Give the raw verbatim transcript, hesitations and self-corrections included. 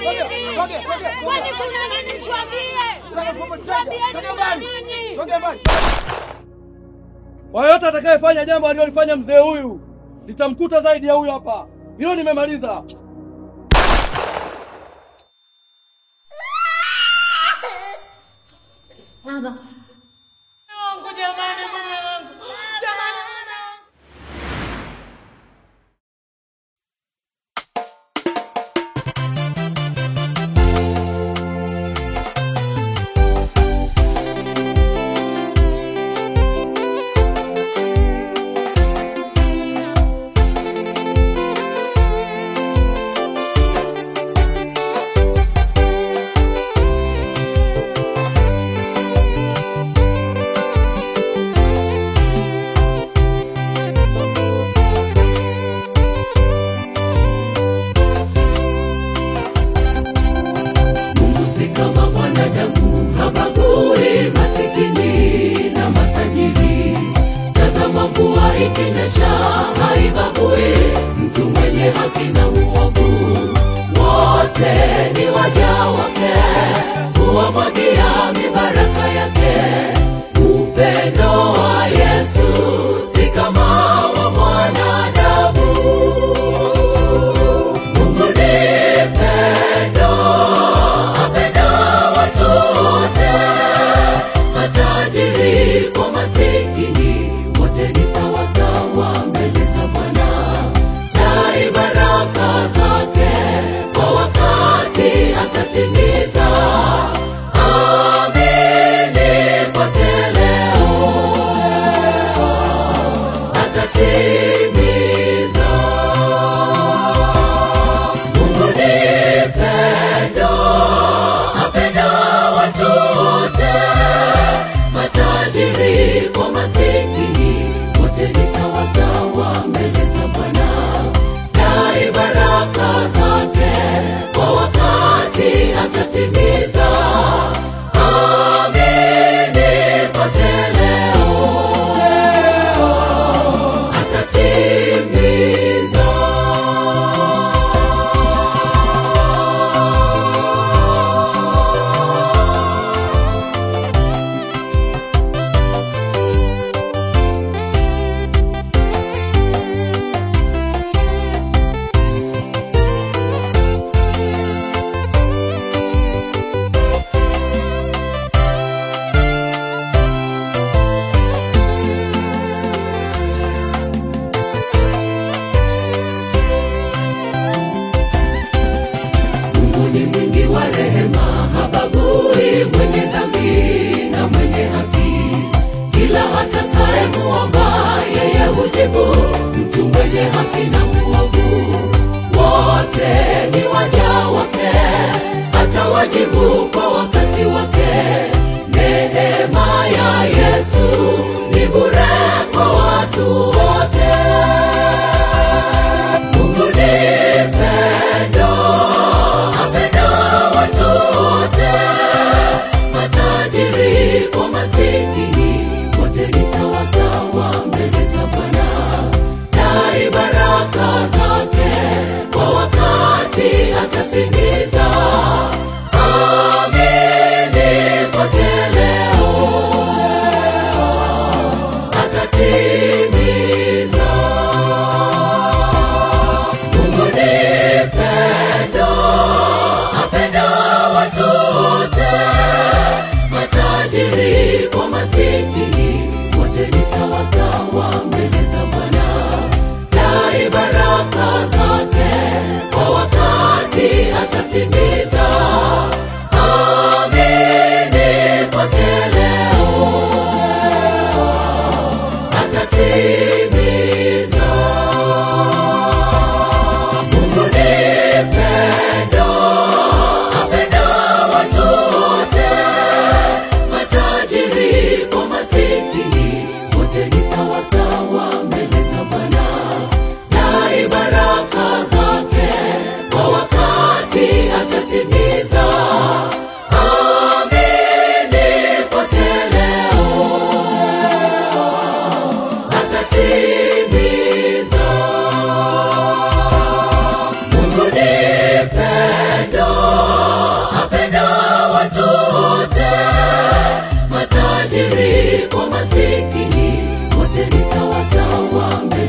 Kwani kuna nini tuambie? Tuambie nini? Kwa yote atakayefanya jambo alilofanya mzee huyu, nitamkuta zaidi ya huyu hapa. Hilo nimemaliza. Baba. Mungu jamani, Mungu. Jamani. Ikinyesha haibagui mtu mwenye haki na muovu, wote ni waja wake, huwamwagia mibaraka yake. Upendo wa Yesu si kama wa mwanadamu. Mungu ni pendo, apenda watu wote, matajiri kwa masikini, wote ni sawa sawa mbele za Bwana. Dai baraka zake kwa wakati atatimiza. Amini kwake leo atatimiza. Mungu ni pendo, apenda watu wote, matajiri kwa masikini, wote ni sawa sawa mbele za Bwana. Dai baraka zake kwa wakati atatimiza. Amini kwake leo atatimiza. Ni mwingi wa rehema, habagui mwenye dhambi na mwenye haki. Kila atakaye muomba yeye hujibu, mtu mwenye haki na muovu, wote ni waja wake, atawajibu kwa wakati wake. Neema ya Yesu ni bure kwa watu wote. Mungu ni pendo, apenda watu wote, matajiri kwa masikini, wote ni sawa sawa mbele za Bwana. Dai baraka zake kwa wakati atatimiza. Amini kwake leo atatimiza. Mungu ni pendo, apenda watu wote, matajiri kwa masikini, wote ni sawa sawa mbele za Bwana. Dai baraka zake kwa wakati atatimiza. Amini kwake leo atatimiza. Mungu ni pendo, apenda watu wote, matajiri kwa masikini, wote ni sawa sawa mbele za Bwana. Dai baraka zake kwa wakati atatimiza. kwa masikini, wote ni sawa sawa mbele